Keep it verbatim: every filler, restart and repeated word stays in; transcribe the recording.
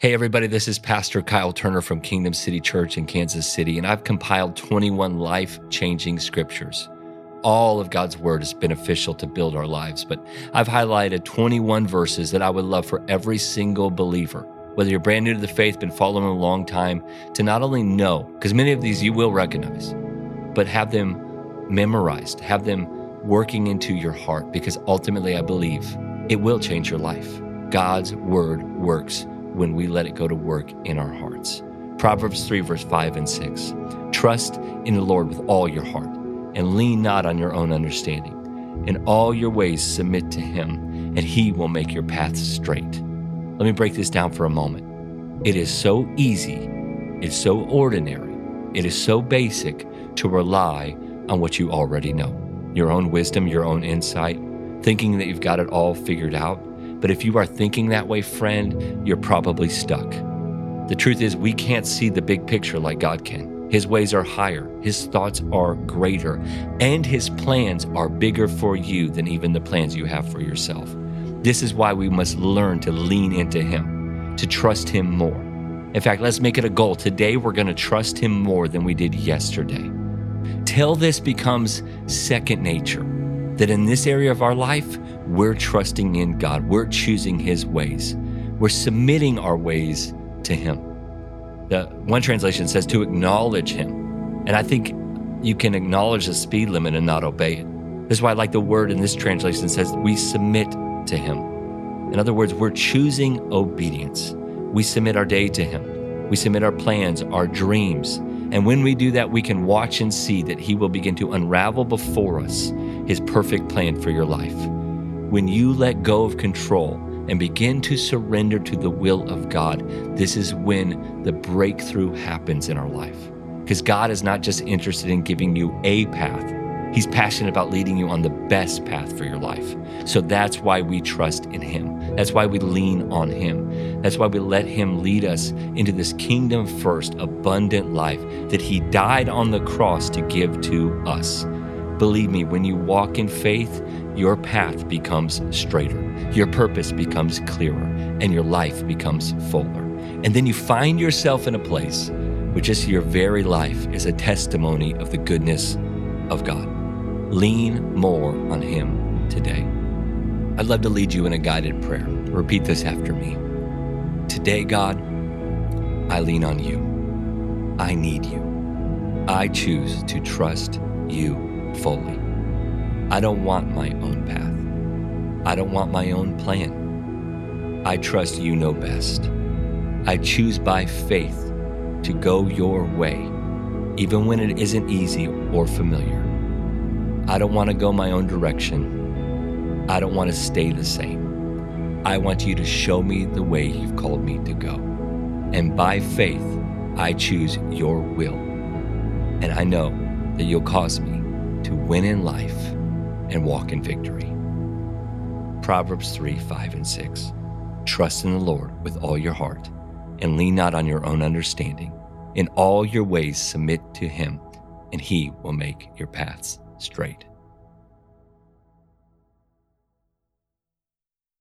Hey everybody, this is Pastor Kyle Turner from Kingdom City Church in Kansas City, and I've compiled twenty-one life-changing scriptures. All of God's Word is beneficial to build our lives, but I've highlighted twenty-one verses that I would love for every single believer, whether you're brand new to the faith, been following a long time, to not only know, because many of these you will recognize, but have them memorized, have them working into your heart, because ultimately I believe it will change your life. God's Word works when we let it go to work in our hearts. Proverbs three, verse five and six. Trust in the Lord with all your heart, and lean not on your own understanding. In all your ways submit to him, and he will make your paths straight. Let me break this down for a moment. It is so easy, it's so ordinary, it is so basic to rely on what you already know. Your own wisdom, your own insight, thinking that you've got it all figured out. But if you are thinking that way, friend, you're probably stuck. The truth is, we can't see the big picture like God can. His ways are higher, his thoughts are greater, and his plans are bigger for you than even the plans you have for yourself. This is why we must learn to lean into him, to trust him more. In fact, let's make it a goal. Today, we're going to trust him more than we did yesterday. Till this becomes second nature, that in this area of our life, we're trusting in God. We're choosing his ways. We're submitting our ways to him. The one translation says to acknowledge him. And I think you can acknowledge the speed limit and not obey it. That's why I like the word in this translation says we submit to him. In other words, we're choosing obedience. We submit our day to him. We submit our plans, our dreams. And when we do that, we can watch and see that he will begin to unravel before us his perfect plan for your life. When you let go of control and begin to surrender to the will of God, this is when the breakthrough happens in our life. Because God is not just interested in giving you a path. He's passionate about leading you on the best path for your life. So that's why we trust in him. That's why we lean on him. That's why we let him lead us into this kingdom first, abundant life that he died on the cross to give to us. Believe me, when you walk in faith, your path becomes straighter, your purpose becomes clearer, and your life becomes fuller. And then you find yourself in a place where just your very life is a testimony of the goodness of God. Lean more on him today. I'd love to lead you in a guided prayer. Repeat this after me. Today, God, I lean on you. I need you. I choose to trust you fully. I don't want my own path. I don't want my own plan. I trust you know best. I choose by faith to go your way, even when it isn't easy or familiar. I don't want to go my own direction. I don't want to stay the same. I want you to show me the way you've called me to go. And by faith, I choose your will. And I know that you'll cause me to win in life and walk in victory. Proverbs three, five, and six. Trust in the Lord with all your heart, and lean not on your own understanding. In all your ways submit to him, and he will make your paths straight.